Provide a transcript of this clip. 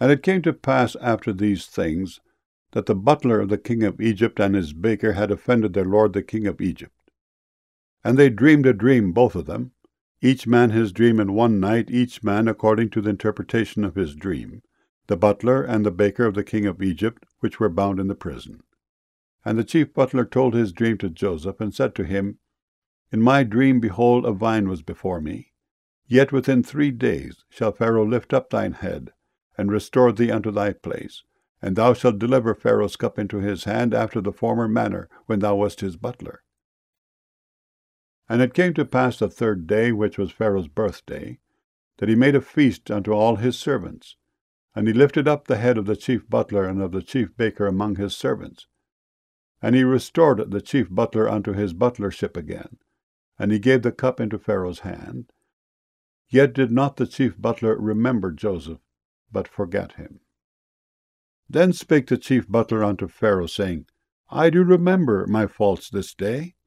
And it came to pass after these things, that the butler of the king of Egypt and his baker had offended their lord the king of Egypt. And they dreamed a dream, both of them, each man his dream in one night, each man according to the interpretation of his dream, the butler and the baker of the king of Egypt, which were bound in the prison. And the chief butler told his dream to Joseph, and said to him, In my dream, behold, a vine was before me. Yet within 3 days shall Pharaoh lift up thine head, and restore thee unto thy place, and thou shalt deliver Pharaoh's cup into his hand after the former manner, when thou wast his butler. And it came to pass the 3rd day, which was Pharaoh's birthday, that he made a feast unto all his servants. And he lifted up the head of the chief butler and of the chief baker among his servants. And he restored the chief butler unto his butlership again, and he gave the cup into Pharaoh's hand. Yet did not the chief butler remember Joseph, but forgat him. Then spake the chief butler unto Pharaoh, saying, I do remember my faults this day.